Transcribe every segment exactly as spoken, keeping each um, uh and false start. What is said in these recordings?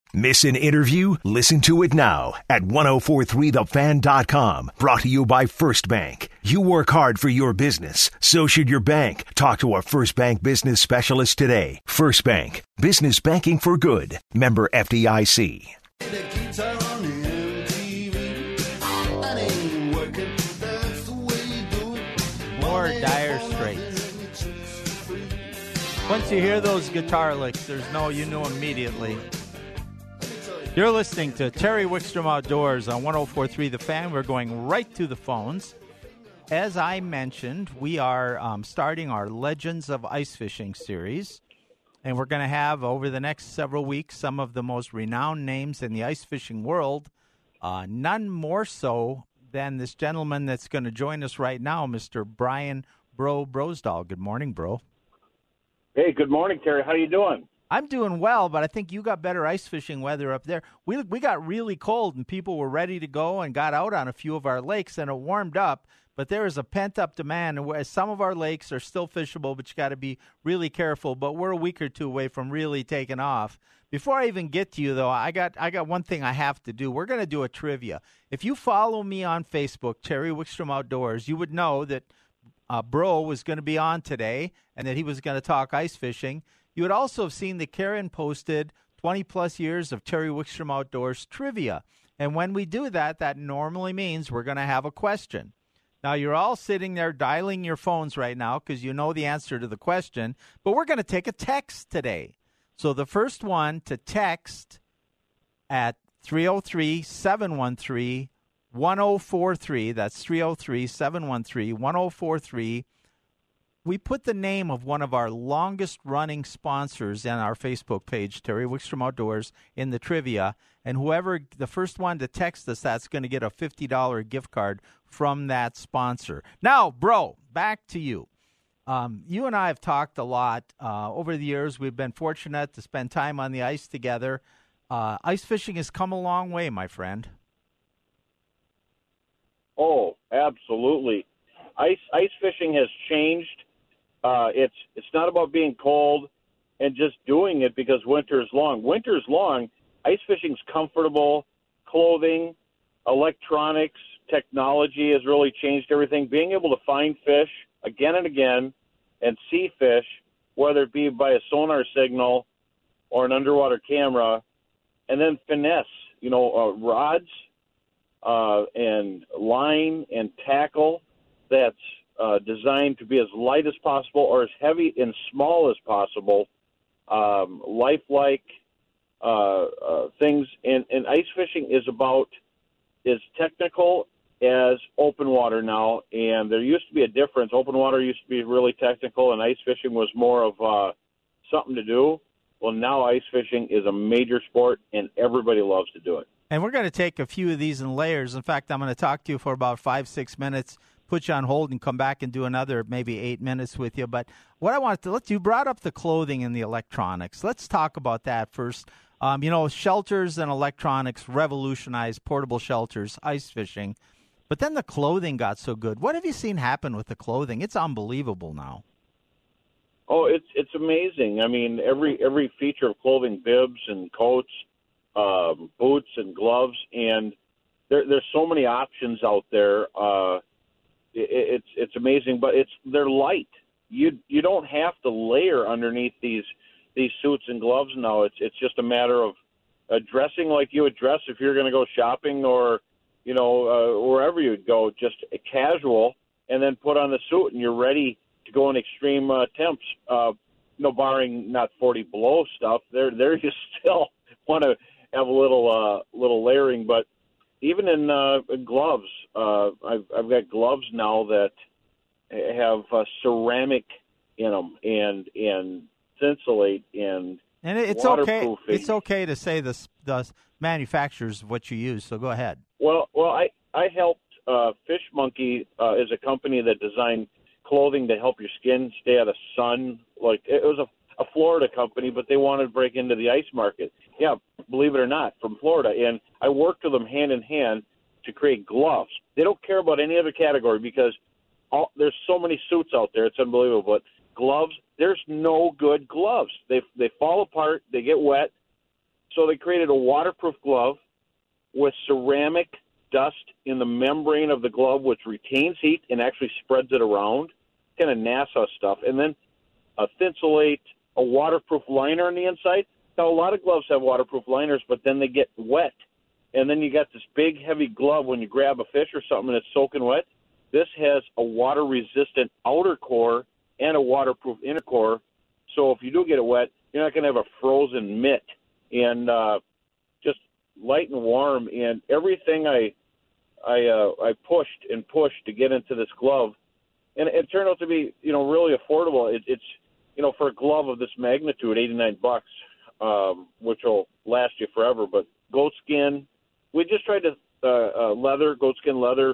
Miss an interview? Listen to it now at ten forty-three the fan dot com. Brought to you by First Bank. You work hard for your business. So should your bank. Talk to a First Bank business specialist today. First Bank. Business banking for good. Member F D I C. More Dire Straits. Once you hear those guitar licks, there's no, you know immediately. You're listening to Terry Wickstrom Outdoors on ten forty-three The Fan. We're going right to the phones. As I mentioned, we are um, starting our Legends of Ice Fishing series, and we're going to have, over the next several weeks, some of the most renowned names in the ice fishing world, uh, none more so than this gentleman that's going to join us right now, Mister Brian Bro Brosdahl. Good morning, bro. Hey, good morning, Terry. How you doing? I'm doing well, but I think you got better ice fishing weather up there. We we got really cold, and people were ready to go and got out on a few of our lakes, and it warmed up. But there is a pent-up demand, and where some of our lakes are still fishable, but you got to be really careful. But we're a week or two away from really taking off. Before I even get to you, though, I got I got one thing I have to do. We're going to do a trivia. If you follow me on Facebook, Terry Wickstrom Outdoors, you would know that uh, Bro was going to be on today and that he was going to talk ice fishing. You would also have seen that Karen posted twenty-plus years of Terry Wickstrom Outdoors trivia. And when we do that, that normally means we're going to have a question. Now, you're all sitting there dialing your phones right now because you know the answer to the question, but we're going to take a text today. So the first one to text at three oh three, seven one three, one oh four three, that's three oh three, seven one three, one oh four three, we put the name of one of our longest-running sponsors on our Facebook page, Terry Wickstrom Outdoors, in the trivia. And whoever, the first one to text us, that's going to get a fifty dollars gift card from that sponsor. Now, bro, back to you. Um, you and I have talked a lot uh, over the years. We've been fortunate to spend time on the ice together. Uh, ice fishing has come a long way, my friend. Oh, absolutely. Ice ice fishing has changed. Uh, it's it's not about being cold and just doing it because winter is long. Winter is long. Ice fishing's comfortable. Clothing, electronics, technology has really changed everything. Being able to find fish again and again and see fish, whether it be by a sonar signal or an underwater camera, and then finesse, you know, uh, rods uh, and line and tackle that's Uh, designed to be as light as possible or as heavy and small as possible, um, lifelike uh, uh, things. And, and ice fishing is about as technical as open water now, and there used to be a difference. Open water used to be really technical, and ice fishing was more of uh, something to do. Well, now ice fishing is a major sport, and everybody loves to do it. And we're going to take a few of these in layers. In fact, I'm going to talk to you for about five, six minutes, put you on hold, and come back and do another maybe eight minutes with you. But what I wanted to let you brought up the clothing and the electronics. Let's talk about that first. Um, you know, shelters and electronics revolutionized portable shelters, ice fishing. But then the clothing got so good. What have you seen happen with the clothing? It's unbelievable now. Oh, it's it's amazing. I mean, every every feature of clothing, bibs and coats, um, boots and gloves, and there, there's so many options out there. Uh, It's it's amazing, but it's they're light. You you don't have to layer underneath these these suits and gloves now. It's it's just a matter of uh, dressing like you would dress if you're going to go shopping or you know uh, wherever you'd go. Just a casual, and then put on the suit, and you're ready to go in extreme uh, temps. Uh, you know, barring not forty below stuff, there there you still want to have a little uh, little layering, but. Even in uh, gloves, uh, I've, I've got gloves now that have uh, ceramic in them and and thinsulate and and it's okay. It's okay to say the the manufacturers of what you use. So go ahead. Well, well, I I helped uh, Fish Monkey uh, is a company that designed clothing to help your skin stay out of sun. Like it was a a Florida company, but they wanted to break into the ice market. Yeah, believe it or not, from Florida. And I worked with them hand in hand to create gloves. They don't care about any other category because all, there's so many suits out there. It's unbelievable. But gloves, there's no good gloves. They they fall apart. They get wet. So they created a waterproof glove with ceramic dust in the membrane of the glove, which retains heat and actually spreads it around, kind of NASA stuff. And then a Thinsulate, a waterproof liner on the inside. Now, a lot of gloves have waterproof liners, but then they get wet. And then you got this big, heavy glove when you grab a fish or something and it's soaking wet. This has a water-resistant outer core and a waterproof inner core. So if you do get it wet, you're not going to have a frozen mitt. And uh, just light and warm. And everything I I uh, I pushed and pushed to get into this glove, and it turned out to be, you know, really affordable. It, it's, you know, for a glove of this magnitude, eighty-nine bucks, um, which will last you forever. But goat skin, we just tried to uh, uh, leather, goat skin leather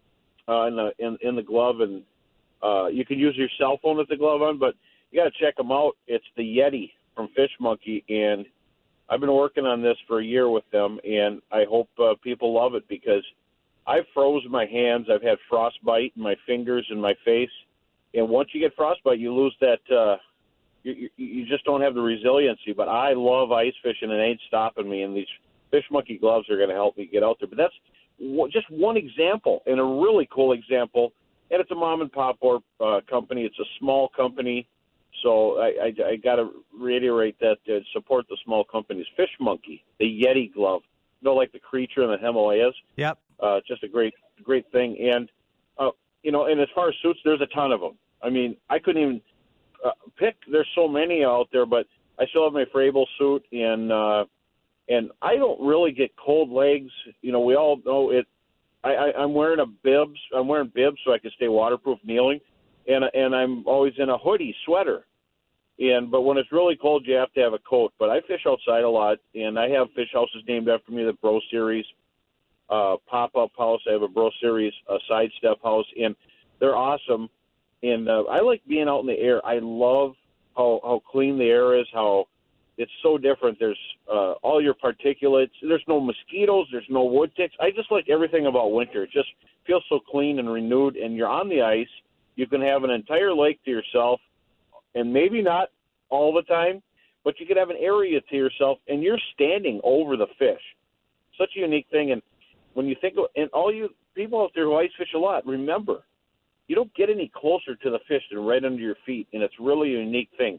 uh, in the in, in the glove, and uh, you can use your cell phone with the glove on, but you got to check them out. It's the Yeti from Fish Monkey, and I've been working on this for a year with them, and I hope uh, people love it because I've frozen my hands. I've had frostbite in my fingers and my face, and once you get frostbite, you lose that. Uh, you, you just don't have the resiliency. But I love ice fishing, and it ain't stopping me. And these Fish Monkey gloves are going to help me get out there. But that's w- just one example, and a really cool example. And it's a mom and pop or uh, company. It's a small company. So I, I, I got to reiterate that uh, support the small companies. Fish Monkey, the Yeti glove, you know, like the creature in the Himalayas. Yep. Uh, just a great, great thing. And, uh, you know, and as far as suits, there's a ton of them. I mean, I couldn't even uh, pick. There's so many out there, but I still have my Frable suit, and uh, and I don't really get cold legs. You know, we all know it. I, I, I'm wearing a bibs. I'm wearing bibs so I can stay waterproof kneeling, and and I'm always in a hoodie, sweater. And but when it's really cold, you have to have a coat. But I fish outside a lot, and I have fish houses named after me, the Bro Series. Uh, pop-up house. I have a Bro Series uh, sidestep house, and they're awesome. And uh, I like being out in the air. I love how, how clean the air is, how it's so different. There's uh, all your particulates. There's no mosquitoes. There's no wood ticks. I just like everything about winter. It just feels so clean and renewed, and you're on the ice. You can have an entire lake to yourself, and maybe not all the time, but you could have an area to yourself, and you're standing over the fish. Such a unique thing, and when you think of, and all you people out there who ice fish a lot, remember, you don't get any closer to the fish than right under your feet, and it's really a unique thing.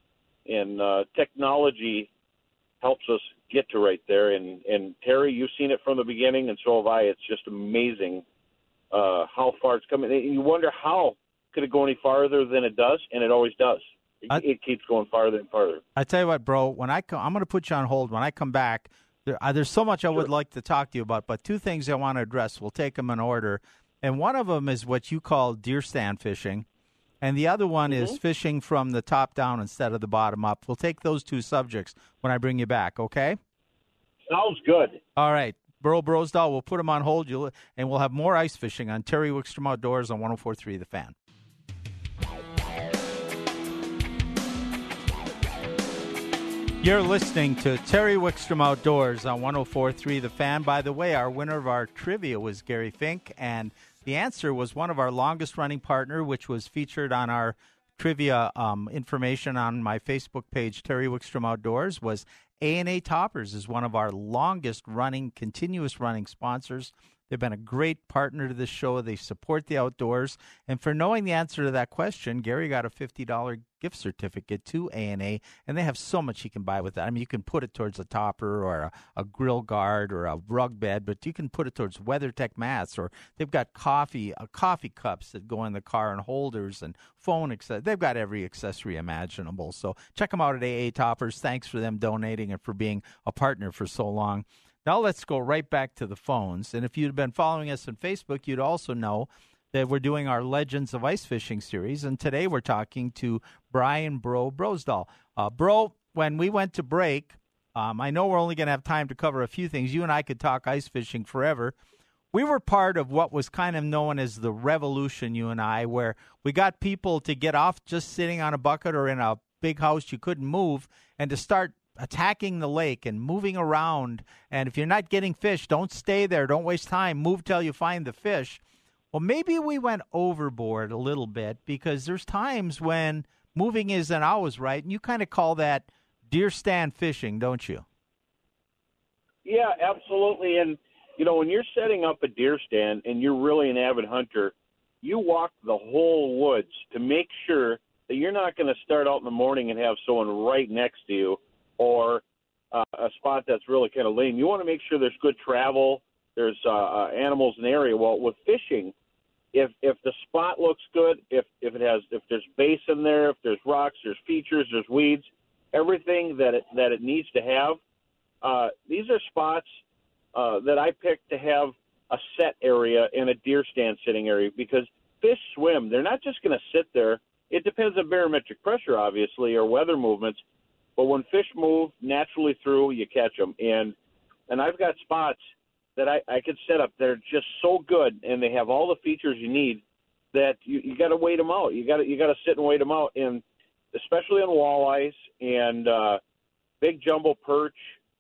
And uh, technology helps us get to right there. And, and Terry, you've seen it from the beginning, and so have I. It's just amazing uh, how far it's coming. And you wonder how could it go any farther than it does, and it always does. It, I, it keeps going farther and farther. I tell you what, bro, when I come, I'm going to put you on hold. When I come back, There, uh, there's so much I would like to talk to you about, but two things I want to address. We'll take them in order. And one of them is what you call deer stand fishing, and the other one mm-hmm. is fishing from the top down instead of the bottom up. We'll take those two subjects when I bring you back, okay? Sounds good. All right. Burl Brosdahl, we'll put him on hold, You'll, and we'll have more ice fishing on Terry Wickstrom Outdoors on one oh four point three The Fan. You're listening to Terry Wickstrom Outdoors on one oh four point three The Fan. By the way, our winner of our trivia was Gary Fink, and the answer was one of our longest-running partner, which was featured on our trivia um, information on my Facebook page, Terry Wickstrom Outdoors, was A and A Toppers is one of our longest-running, continuous-running sponsors. They've been a great partner to this show. They support the outdoors. And for knowing the answer to that question, Gary got a fifty dollars gift certificate to A and A, and they have so much you can buy with that. I mean, you can put it towards a topper or a, a grill guard or a rug bed, but you can put it towards WeatherTech mats, or they've got coffee uh, coffee cups that go in the car and holders and phone accessories. They've got every accessory imaginable. So check them out at A A Toppers. Thanks for them donating and for being a partner for so long. Now let's go right back to the phones. And if you'd been following us on Facebook, you'd also know that we're doing our Legends of Ice Fishing series. And today we're talking to Brian Bro Brosdahl. Uh, Bro, when we went to break, um, I know we're only going to have time to cover a few things. You and I could talk ice fishing forever. We were part of what was kind of known as the revolution, you and I, where we got people to get off just sitting on a bucket or in a big house you couldn't move and to start attacking the lake and moving around. And if you're not getting fish, don't stay there. Don't waste time. Move till you find the fish. Well, maybe we went overboard a little bit because there's times when moving isn't always right. And you kind of call that deer stand fishing, don't you? Yeah, absolutely. And, you know, when you're setting up a deer stand and you're really an avid hunter, you walk the whole woods to make sure that you're not going to start out in the morning and have someone right next to you or uh, a spot that's really kind of lame. You want to make sure there's good travel, there's uh, uh, animals in the area. Well, with fishing, if if the spot looks good, if if it has if there's base in there, if there's rocks, there's features, there's weeds, everything that it that it needs to have. Uh, these are spots uh, that I picked to have a set area and a deer stand sitting area because fish swim. They're not just going to sit there. It depends on barometric pressure, obviously, or weather movements. But when fish move naturally through, you catch them. And and I've got spots that I, I could set up. They're just so good, and they have all the features you need that you, you got to wait them out. You got to you got to sit and wait them out, and especially on walleyes and uh, big jumbo perch,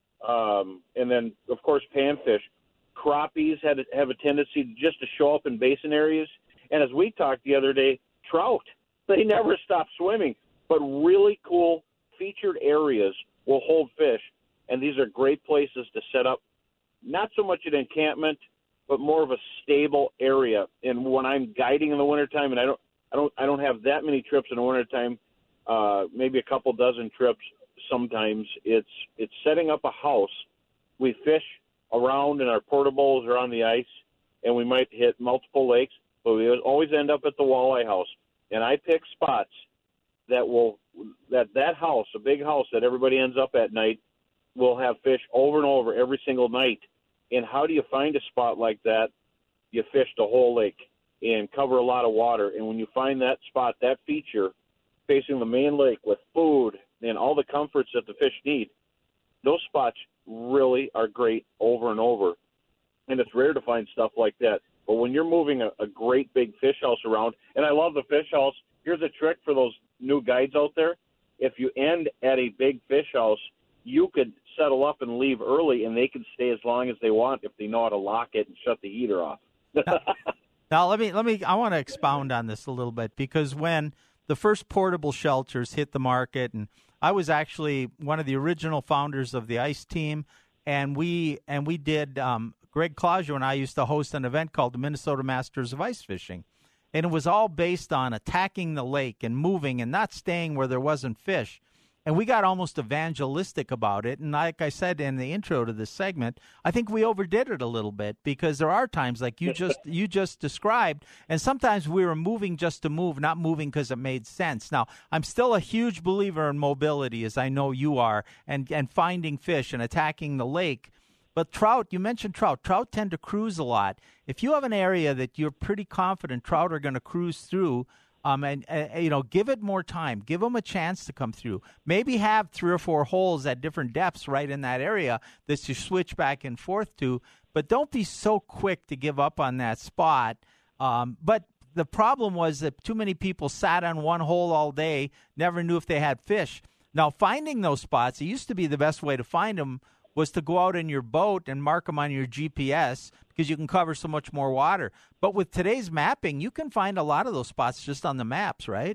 um, and then of course panfish. Crappies had have a tendency just to show up in basin areas, and as we talked the other day, trout. They never stop swimming, but really cool featured areas will hold fish, and these are great places to set up. Not so much an encampment, but more of a stable area. And when I'm guiding in the wintertime, and I don't, I don't, I don't have that many trips in the wintertime, uh, maybe a couple dozen trips. Sometimes it's it's setting up a house. We fish around in our portables or on the ice, and we might hit multiple lakes, but we always end up at the walleye house. And I pick spots that will that that house, a big house that everybody ends up at night, will have fish over and over every single night. And how do you find a spot like that? You fish the whole lake and cover a lot of water. And when you find that spot, that feature, facing the main lake with food and all the comforts that the fish need, those spots really are great over and over. And it's rare to find stuff like that. But when you're moving a, a great big fish house around, and I love the fish house, here's a trick for those new guides out there. If you end at a big fish house, you could settle up and leave early, and they can stay as long as they want if they know how to lock it and shut the heater off. now, now, let me let me. I want to expound on this a little bit because when the first portable shelters hit the market, and I was actually one of the original founders of the ICE team, and we and we did. Um, Greg Claudio and I used to host an event called the Minnesota Masters of Ice Fishing, and it was all based on attacking the lake and moving and not staying where there wasn't fish. And we got almost evangelistic about it. And like I said in the intro to this segment, I think we overdid it a little bit because there are times like you just you just described, and sometimes we were moving just to move, not moving because it made sense. Now, I'm still a huge believer in mobility, as I know you are, and, and finding fish and attacking the lake. But trout, you mentioned trout. Trout tend to cruise a lot. If you have an area that you're pretty confident trout are going to cruise through, Um, and, uh, you know, give it more time. Give them a chance to come through. Maybe have three or four holes at different depths right in that area that you switch back and forth to. But don't be so quick to give up on that spot. Um, but the problem was that too many people sat on one hole all day, never knew if they had fish. Now, finding those spots, it used to be the best way to find them was to go out in your boat and mark them on your G P S because you can cover so much more water. But with today's mapping, you can find a lot of those spots just on the maps, right?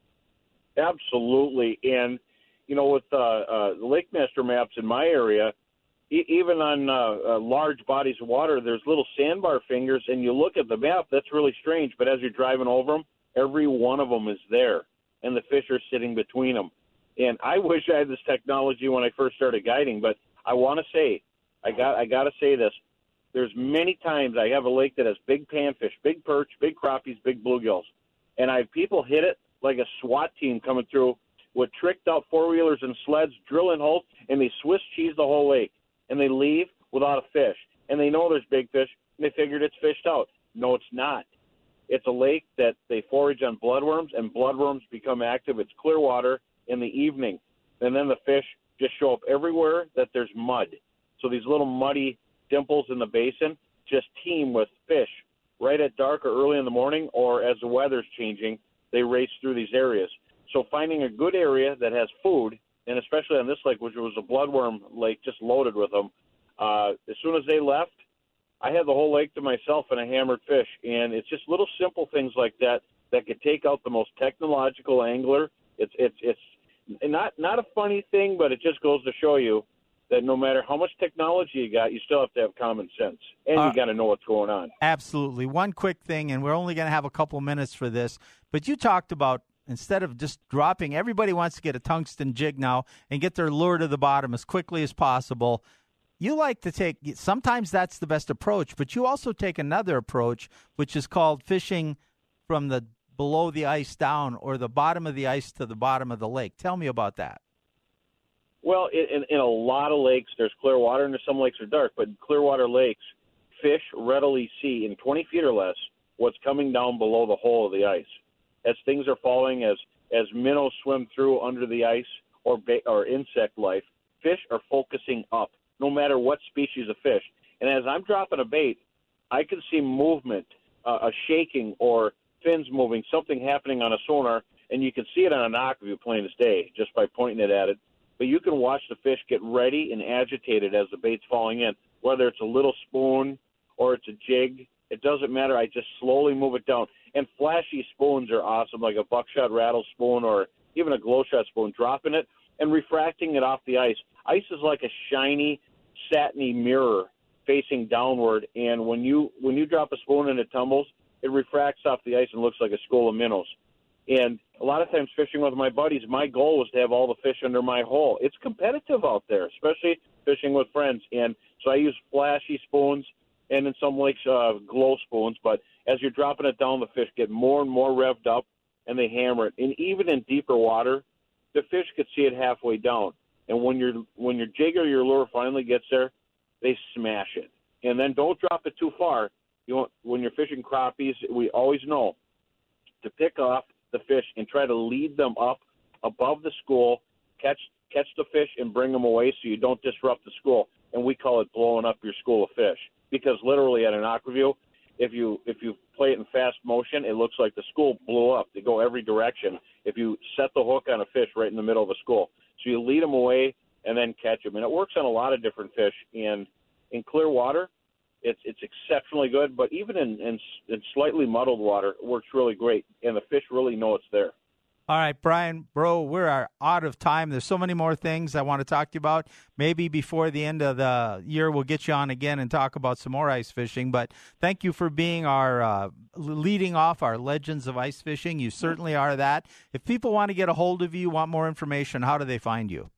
Absolutely. And, you know, with uh, uh, the Lake Master maps in my area, e- even on uh, uh, large bodies of water, there's little sandbar fingers, and you look at the map, that's really strange. But as you're driving over them, every one of them is there, and the fish are sitting between them. And I wish I had this technology when I first started guiding, but I want to say, I got I got to say this. There's many times I have a lake that has big panfish, big perch, big crappies, big bluegills, and I have people hit it like a SWAT team coming through with tricked out four-wheelers and sleds, drilling holes, and they Swiss cheese the whole lake, and they leave without a fish. And they know there's big fish, and they figured it's fished out. No, it's not. It's a lake that they forage on bloodworms, and bloodworms become active. It's clear water in the evening, and then the fish just show up everywhere that there's mud. So these little muddy dimples in the basin just teem with fish right at dark or early in the morning, or as the weather's changing, they race through these areas. So finding a good area that has food, and especially on this lake, which was a bloodworm lake just loaded with them, uh, as soon as they left, I had the whole lake to myself and I hammered fish. And it's just little simple things like that that could take out the most technological angler. It's it's it's not not a funny thing, but it just goes to show you that no matter how much technology you got, you still have to have common sense, and Uh, you got to know what's going on. Absolutely. One quick thing, and we're only going to have a couple minutes for this, but you talked about instead of just dropping, everybody wants to get a tungsten jig now and get their lure to the bottom as quickly as possible. You like to take, sometimes that's the best approach, but you also take another approach, which is called fishing from the below the ice down, or the bottom of the ice to the bottom of the lake. Tell me about that. Well, in, in a lot of lakes, there's clear water, and some lakes are dark, but in clear water lakes, fish readily see in twenty feet or less what's coming down below the hole of the ice. As things are falling, as as minnows swim through under the ice, or ba- or insect life, fish are focusing up, no matter what species of fish. And as I'm dropping a bait, I can see movement, uh, a shaking or fins moving, something happening on a sonar, and you can see it on an aquaview plain as day just by pointing it at it. But you can watch the fish get ready and agitated as the bait's falling in, whether it's a little spoon or it's a jig. It doesn't matter. I just slowly move it down. And flashy spoons are awesome, like a buckshot rattle spoon or even a glow shot spoon, dropping it and refracting it off the ice. Ice is like a shiny, satiny mirror facing downward, and when you when you drop a spoon and it tumbles, it refracts off the ice and looks like a school of minnows. And a lot of times fishing with my buddies, my goal was to have all the fish under my hole. It's competitive out there, especially fishing with friends. And so I use flashy spoons and in some lakes uh, glow spoons. But as you're dropping it down, the fish get more and more revved up, and they hammer it. And even in deeper water, the fish could see it halfway down. And when your when your jig or your lure finally gets there, they smash it. And then don't drop it too far. You want, when you're fishing crappies, we always know to pick off the fish and try to lead them up above the school, catch catch the fish and bring them away so you don't disrupt the school. And we call it blowing up your school of fish, because literally at an aquaview, if you if you play it in fast motion, it looks like the school blew up. They go every direction if you set the hook on a fish right in the middle of a school. So you lead them away and then catch them. And it works on a lot of different fish. And in clear water, It's it's exceptionally good, but even in, in in slightly muddled water, it works really great, and the fish really know it's there. All right, Brian, bro, we're out of time. There's so many more things I want to talk to you about. Maybe before the end of the year, we'll get you on again and talk about some more ice fishing. But thank you for being our uh, leading off our Legends of Ice Fishing. You certainly are that. If people want to get a hold of you, want more information, how do they find you?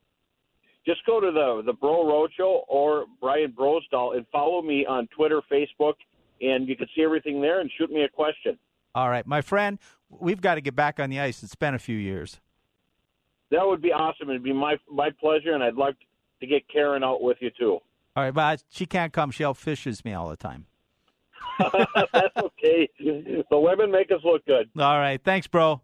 Just go to the the Bro Roadshow or Brian Brosdahl and follow me on Twitter, Facebook, and you can see everything there and shoot me a question. All right, my friend, we've got to get back on the ice. It's been a few years. That would be awesome. It'd be my my pleasure, and I'd like to get Karen out with you, too. All right, but she can't come. She outfishes me all the time. That's okay. The women make us look good. All right, thanks, bro.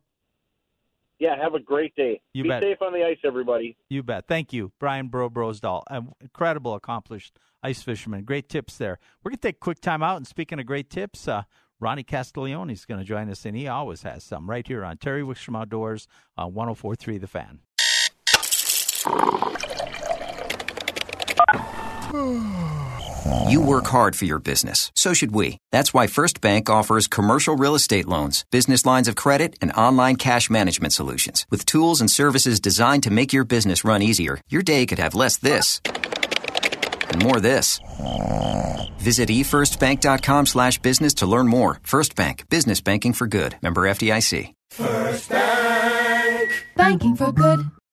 Yeah, have a great day. You Be bet. safe on the ice, everybody. You bet. Thank you, Brian Bro Brosdahl. An incredible, accomplished ice fisherman. Great tips there. We're going to take a quick time out, and speaking of great tips, uh, Ronnie Castiglione is going to join us, and he always has some right here on Terry Wickstrom Outdoors on one oh four point three The Fan. You work hard for your business. So should we. That's why First Bank offers commercial real estate loans, business lines of credit, and online cash management solutions. With tools and services designed to make your business run easier, your day could have less this and more this. Visit e first bank dot com slash business to learn more. First Bank. Business banking for good. Member F D I C. First Bank. Banking for good.